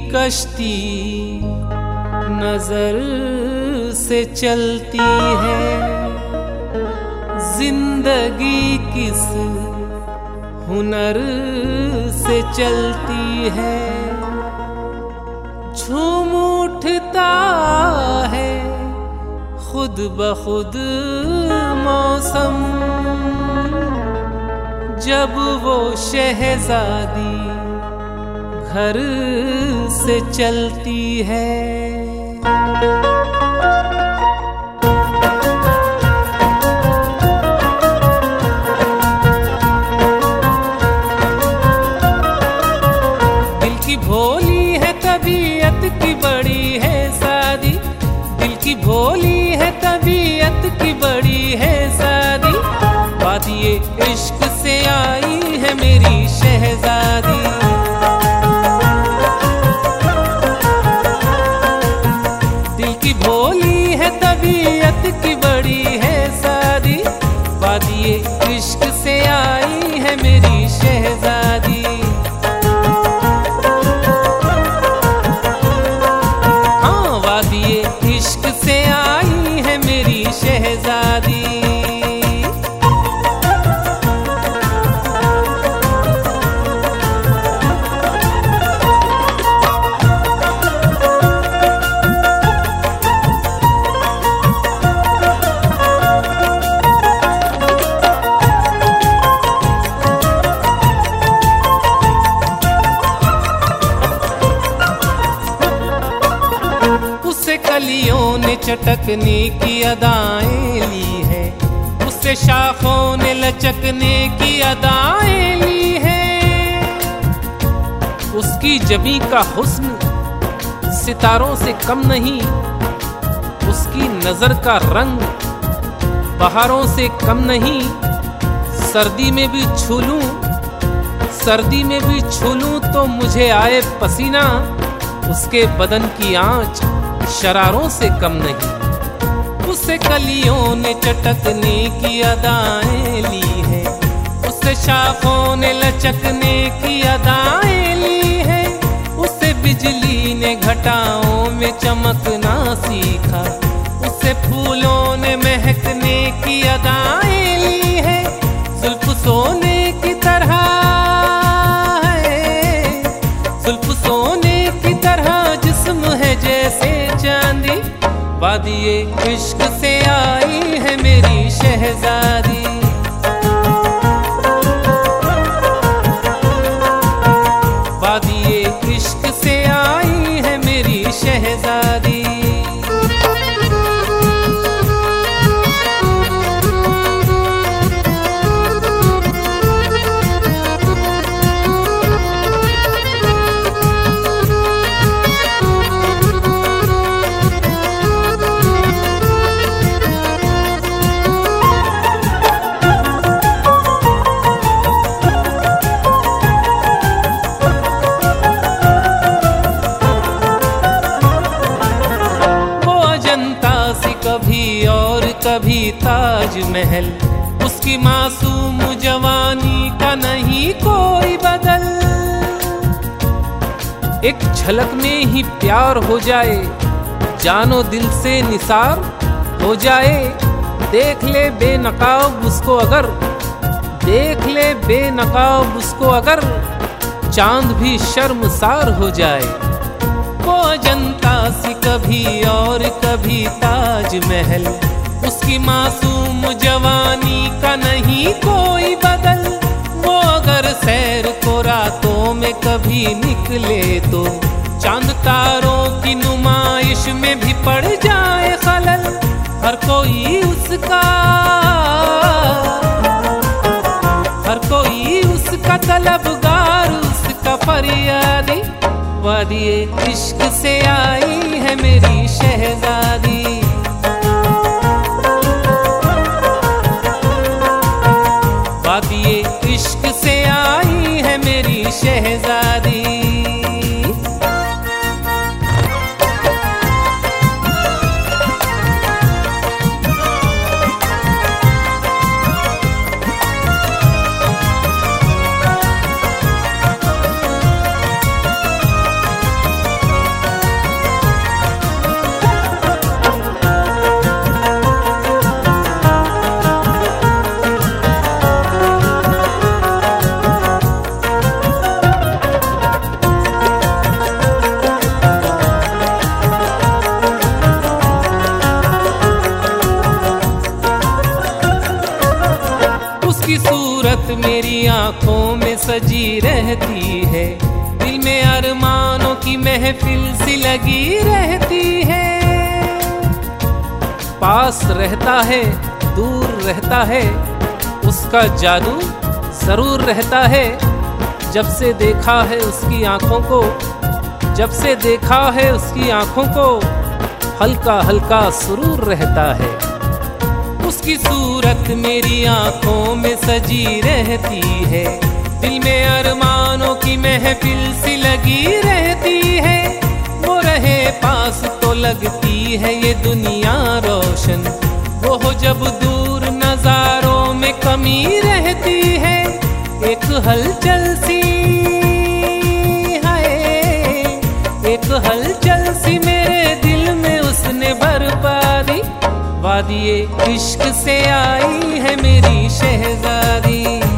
कश्ती नजर से चलती है, जिंदगी किस हुनर से चलती है। झूम उठता है खुद ब खुद मौसम, जब वो शहजादी घर से चलती है। दिल की भोली है तबीयत की बड़ी है शादी, दिल की भोली है तबीयत की बड़ी है शादी। वादिये इश्क से आई है मेरी शहजादी। दिल की भोली है तबीयत की बड़ी है शादी, वादिये इश्क से आई है मेरी शहजादी। हाँ, वादिये इश्क से आई है मेरी शहजादी। उससे कलियों ने चटकने की अदाएं ली है, उससे शाखों ने लचकने की अदाएं ली है। उसकी जबी का हुस्न सितारों से कम नहीं, उसकी नजर का रंग बहारों से कम नहीं। सर्दी में भी छू लूं, सर्दी में भी छू लूं तो मुझे आए पसीना, उसके बदन की आंच शरारों से कम नहीं। उससे कलियों ने चटकने की अदाएं ली है, उससे शाखों ने लचकने की अदाएं ली है। उससे बिजली ने घटाओं में चमकना सीखा, उससे फूलों ने महकने की अदाएं ली है। जुल्फ सोने की तरह है, जुल्फ सोने की तरह जिस्म है जैसे चांदी। वादिये इश्क से आई है मेरी शहजादी। वादिये इश्क से आई है मेरी शहजादी। कभी और कभी ताजमहल, उसकी मासूम जवानी का नहीं कोई बदल। एक झलक में ही प्यार हो जाए, जानो दिल से निसार हो जाए। देख ले बेनकाब उसको अगर, देख ले बेनकाब उसको अगर, चांद भी शर्मसार हो जाए। वो अजंता सी कभी और कभी ताजमहल, उसकी मासूम जवानी का नहीं कोई बदल। वो अगर सैर को रातों में कभी निकले तो चांद तारों की नुमाइश में भी पड़ जाए खलल। हर कोई उसका, हर कोई उसका तलबगार, उसका फरियादी। वादिये इश्क से आई है मेरी शहजादी। वादिये इश्क से आई है मेरी शहजादी। सूरत मेरी आंखों में सजी रहती है, दिल में अरमानों की महफिल सी लगी रहती है। पास रहता है दूर रहता है, उसका जादू जरूर रहता है। जब से देखा है उसकी आंखों को, जब से देखा है उसकी आंखों को, हल्का हल्का सुरूर रहता है। उसकी सूरत मेरी आंखों में सजी रहती है, दिल में अरमानों की महफिल सी लगी रहती है। वो रहे पास तो लगती है ये दुनिया रोशन, वो हो जब दूर नजारों में कमी रहती है। एक हलचल सी है, एक हलचल सी मेरे दिल में उसने बरपा दी। वादिये इश्क से आई है मेरी शहजादी।